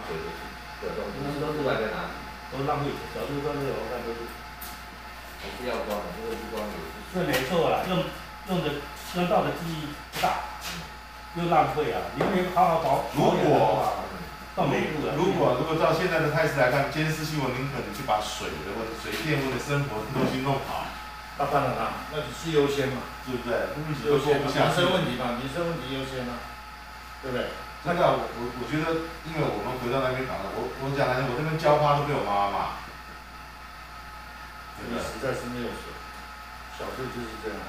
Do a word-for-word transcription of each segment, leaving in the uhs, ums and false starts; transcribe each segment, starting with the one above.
水的的东西，都出来在哪里？ 都浪费钱，小猪车这个我看都是。 还是要装的，这个不装也是。 是没错啦，用用的用到的记忆不大，又浪费啊！你没好好保如果到每步了。 如果如果照现在的态势来看，监视器我宁可你去把水的或者水电或者生活的东西弄好。 那当然啦，那是优先嘛， 对不对？问题优先民都过不下去。 生问题嘛，民生问题优先啊，对不对？ 那个我我我觉得，因为我们回到那边讲了，我我讲来，我这边浇花都被我妈妈骂。 这里实在是没有水，小时候就是这样。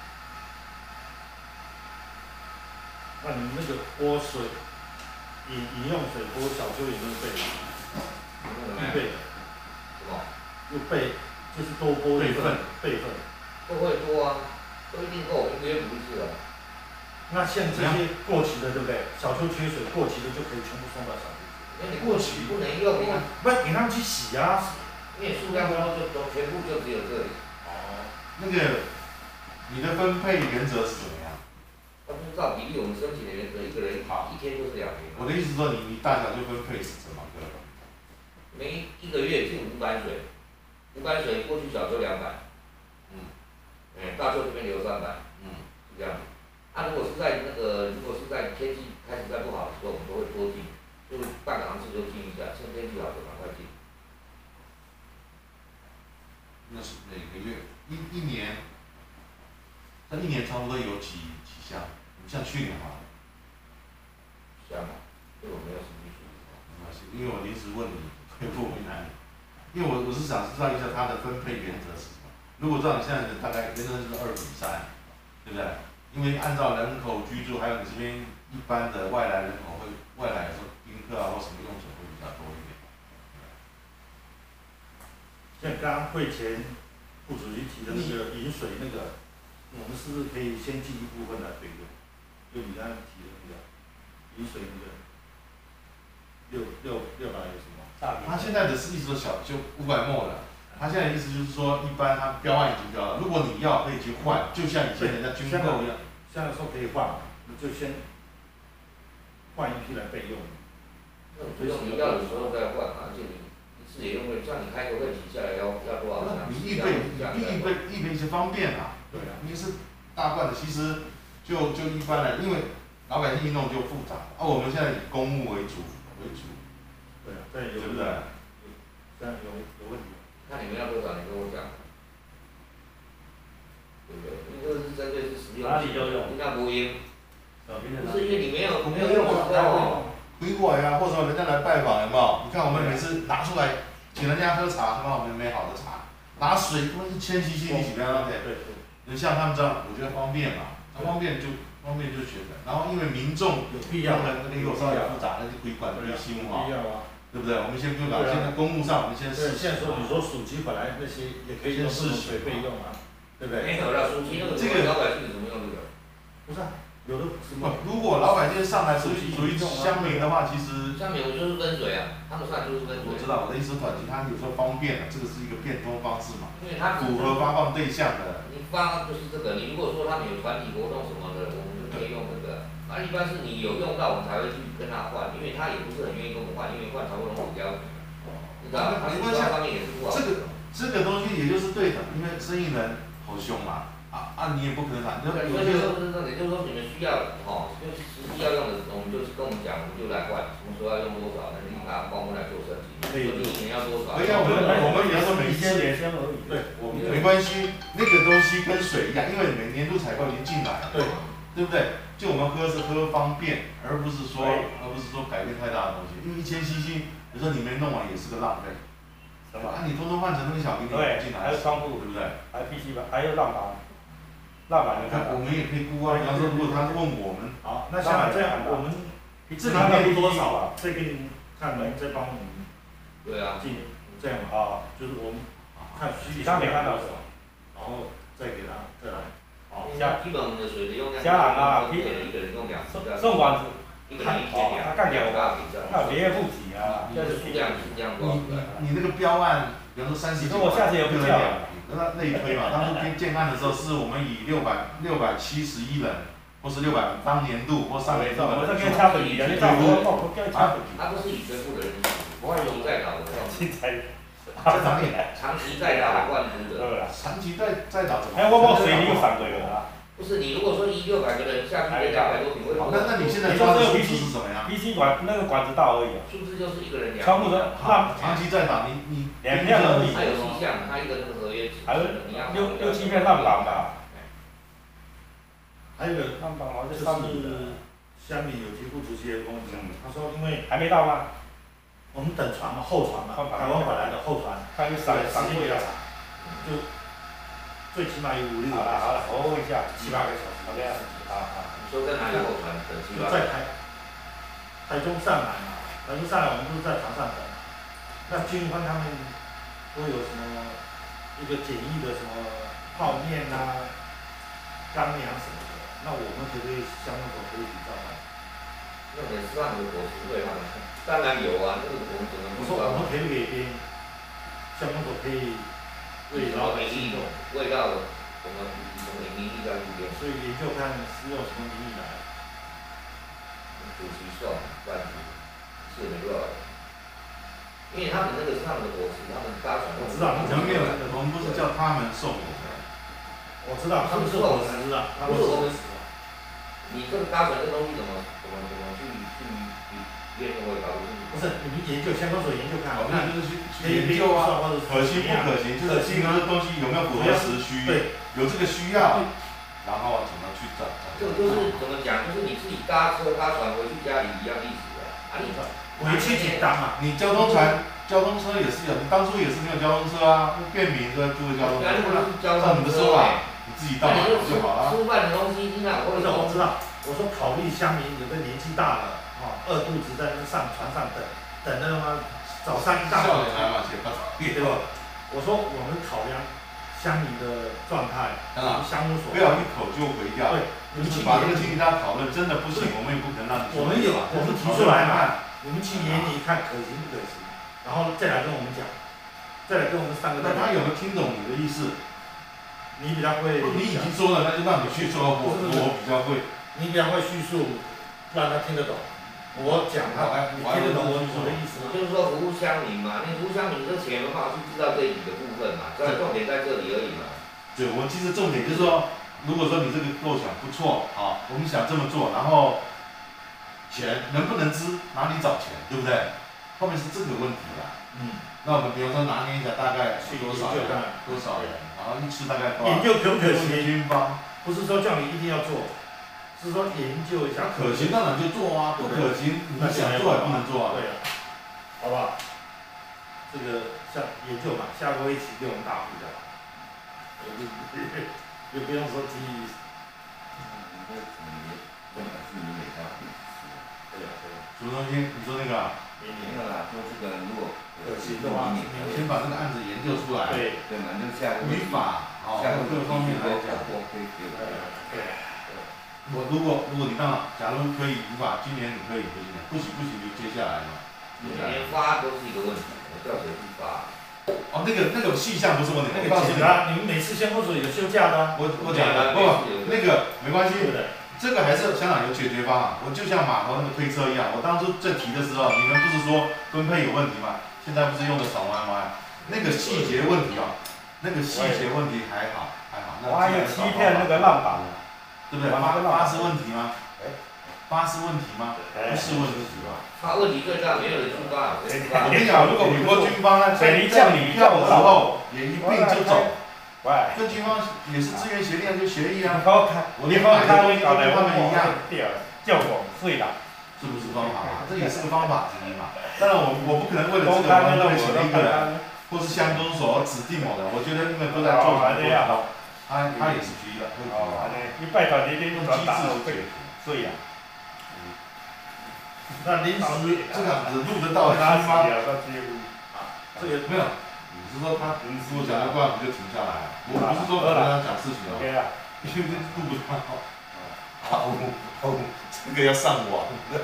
那你们那个拨水，饮饮用水拨小丘有没有备？必备的。 什么？ 又备，就是多拨备份， 备份。 都会多啊，都一定够，一个月补一次啊。 那像这些过期的，对不对？小丘缺水，过期的就可以全部送到小丘。 因为你过期不能用啊。 不是，你让他去洗啊。 因为数量多就都全部就只有这里。 哦。 那个，你的分配原则是怎么样？ 他不是照比例我们申请的原则，一个人一天就是两瓶。 我的意思说你，你大小就分配是怎么个？ 每一个月进五百水，五百水过去小丘两百，嗯，哎，大丘这边留三百，嗯，是这样子。啊，如果是在那个，如果是在天气开始在不好的时候，我们都会多进，就半个航次就进一下，趁天气好就赶快进。 那是每个月一一年，那一年差不多有几几箱？你像去年哈。 箱啊，这我没有实际数字。 没关系，因为我临时问你，回复为难你。因为我我是想知道一下它的分配原则是什么。如果照你现在的大概原则就是二比三，对不对？因为按照人口居住，还有你这边一般的外来人口会外来的时候，宾客啊或什么用水会比较多一点。 像刚刚会前副主席提的那个饮水那个，我们是不是可以先进一部分来备用？就你刚刚提的那个饮水那个六六六百有什么？ 他现在的是意思说小就五百沫了，他现在的意思就是说，一般他标案已经标了，如果你要可以去换，就像以前人家军购一样。 现在说可以换嘛，那就先换一批来备用。 那不用你要的时候再换，而且你一次也用会，像你开个会提下来要要多少箱？ 你预备你预备预备一些方便啊。 对啊。 你是大罐的，其实就就一般来，因为老百姓一弄就复杂，啊，我们现在以公务为主为主。 对啊，对对不对？ 这样有有问题。 看你们要多少，你跟我讲。对不对？因为这个是针对是实用。 哪里都用。 应该不应。不是因为你没有没有用的时候。 回过呀，或者说人家来拜访，有没有？你看我们每次拿出来，请人家喝茶，他妈我们美好的茶，拿水他妈一千 C C， 你几要对不对？你像他们这样，我觉得方便嘛，方便就方便就学的。然后因为民众有必要， 那个有稍微复杂，那就归管归心嘛。 必要啊。 对不对？我们先不讲，现在公务上我们先试。 现在说你说暑期本来那些也可以用这种水备用啊，对不对？ 没有了，暑期那个这个老百姓怎么用这个？ 不是啊，有的什么？ 如果老百姓上来属于属于乡民的话，其实。 乡民我就是分水啊，他们上来就是分水。 我知道，我的意思短期他有时候方便，这个是一个变通方式嘛。 因为他符合发放对象的。 你发就是这个，你如果说他们有团体活动什么的，我们就可以用这个。啊，一般是你有用到，我们才会去跟他换，因为他也不是很愿意跟我们换，因为换差不多比较。你知道，他营销方面也是不好。 这个这个东西也就是对的，因为生意人好凶嘛，啊啊你也不可能谈，有有些。 就是说，也就是说你们需要哦，就实际要用的，我们就是跟我们讲，我们就来换，什么时候要用多少，那你拿帮我们来做设计，说就一年要多少。 可以啊，我们我们也要说每一次年先而已。 对，我们没关系，那个东西跟水一样，因为每年度采购已经进来了， 对， 对不对？就我们喝是喝方便，而不是说而不是说改变太大的东西，因为一千 C C， 有时候你没弄完也是个浪费。啊，你通通换成那个小瓶瓶进来， 还有窗户， 对不对？ 还有 P C 板，还有浪板，浪板你看， 我们也可以估啊。比方说，如果他问我们， 好，那像这样我们这里面多少啊？再给你看，能再帮我们。 对啊。 进这样啊，就是我们看需求量看到什么， 然后再给他再来。 好，像基本我们的水的用量， 家长啊， 一人一个人用两次， 送管子， 一个人一千两， 他干掉我， 那那别人不急啊， 这是数量是这样多。 你你你那个标案，比方说三十几万， 我下次也不叫， 那内推嘛，当初建建案的时候是我们以六百六百七十一人或是六百当年度或上年度我这的人数。 跟差本地，你看我我我跟差本地， 他不是以全部的人数，我还有在打的， 现在， 在哪里？ 长期在打冠军的。 对啦， 长期在在打怎么？ 哎，我我水里有三个人啊。 不是你如果说一六百个人下去两百多瓶，为什么？ 那那你现在抓的数字是什么呀？ P C 管那个管子道而已啊。 数字就是一个人两。 全部的好，长期在打，你你两片而已。 它有细项，它一个那个合约。 还有六六七片浪板吧。 还有一个浪板好像就是三米的。 乡里有机部主席也跟我讲，他说因为还没到吗？ 我们等船嘛，后船嘛，台湾本来的后船， 看有三三个月。 就最起码有五六个。 好了好了，我问一下， 七八个小时。 好的呀，好好。 你说在哪里后船等七八？ 在台台中上来嘛，台中上来我们都是在船上等。那军方他们都有什么一个简易的什么泡面啊、干粮什么的，那我们可不可以乡公所可以比照吗？ 那每次让你的伙食对他们，当然有啊，那个我们怎么我说我们可以给别人乡公所可以为老百姓， 味道什么什么名义在路边， 所以研究看是用什么名义来。 主席算办主是没多少人，因为他们那个是他们的伙食，他们搭船。 我知道， 我们没有，我们不是叫他们送我们。 我知道，他们是伙食啊，他们是伙食。 你这个搭船这东西怎么怎么怎么去去去验证会搞不清楚？ 不是，你们研究相关所研究看， 我们就是去去研究啊，可行不可行，就是这个东西有没有符合时需，有这个需要，然后怎么去找。 这个就是怎么讲，就是你自己搭车搭船回去家里一样意思的。啊，你回去简单嘛， 你交通船、交通车也是有，你当初也是没有交通车啊，便民的就会交通车。照你的说法，你自己到哪就好了。 吃饭的东西，你哪会？ 我知道，我知道。我说考虑乡民有的年纪大了，哦，饿肚子在那上船上等，等那么早上一大早。对吧？我说我们考量乡民的状态，乡公所。 不要一口就回掉。 对，你们去把这个请大家讨论，真的不行，我们也不可能让你。 我们有，我们提出来嘛，你们去研拟看可行不可行，然后再来跟我们讲，再来跟我们三个。 那他有没有听懂你的意思？ 你比较会。 你已经说了，那就让你去说。我我比较会。 你比较会叙述，让他听得懂。我讲他，你听得懂我说的意思。 就是说服务乡民嘛，你服务乡民这钱没办法去知道这一笔的部分嘛，这重点在这里而已嘛。 对，我其实重点就是说，如果说你这个构想不错，好，我们想这么做，然后钱能不能支，哪里找钱，对不对？后面是这个问题啦。 嗯。 那我们比如说拿捏一下大概多少人，多少人，然后一次大概多少。 研究可不可行？ 军方不是说叫你一定要做。是说研究一下， 可行当然就做啊，不可行你想做也不能做啊。 对啊，好不好？这个像研究嘛，下个会一起给我们答复的，也不用说基于。嗯，那什么，根本是你每家必须。对啊对啊。 什么东西？你说那个？ 没有啦，说这个如果可行的话， 先把这个案子研究出来。 对对嘛，就下个语法，哦，各方面来讲。 对对。 我如果如果你当假如可以语法，今年你可以不行，不行不行就接下来嘛。 每年发都是一个问题，我叫谁去发？ 哦，那个那个细项不是问题， 那个简单，你们每次先或者有休假的。 我我讲的不，那个没关系，这个还是香港有解决方案。我就像码头那个推车一样，我当初在提的时候，你们不是说分配有问题吗？现在不是用的转弯弯，那个细节问题啊，那个细节问题还好还好。 我还有欺骗那个浪板。 对不对？发发是问题吗？发是问题吗？不是问题吧？ 发问题最大，没有人去发。 我跟你讲，如果美国军方呢，在在你票的时候也一并就走，跟军方也是资源协定就协议啊。我联邦开会搞跟他们一样， 叫我税的， 是不是方法？这也是个方法之一嘛。当然我我不可能为了这个我们选一个人，或是乡公所指定某人，我觉得因为都在做很多。他他也是批的，会批的。 你拜托你你用机制对，对呀。 那临时这样子录得到他吗？ 这个没有，你是说他如果讲的话，我们就停下来。我不是说不跟他讲事情哦，因为录不到。好，哦，这个要上网的，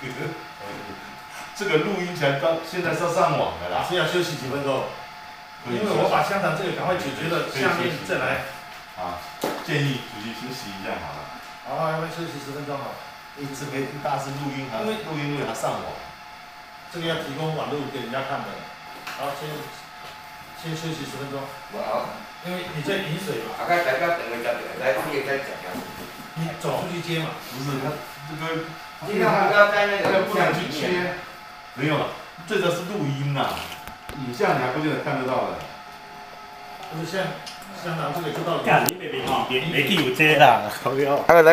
这个录音起来到现在是要上网的啦。 是要休息几分钟，因为我把香港这个赶快解决了，下面再来。 啊，建议主席休息一下好了。 好，要不要休息十分钟好？ 一次可以大致录音，还录音录音还上网。 这个要提供网络给人家看的。好，先先休息十分钟。 我好， 因为你在饮水嘛， 大概大概等个讲来可以再讲讲。 你走出去接嘛。 不是他这个， 尽量不要在那个不想去切，没有了，最主要是录音呐，影像你还不见得看得到的。 不是像香港这个就到。 干，你别别别别记有这啦，好不好？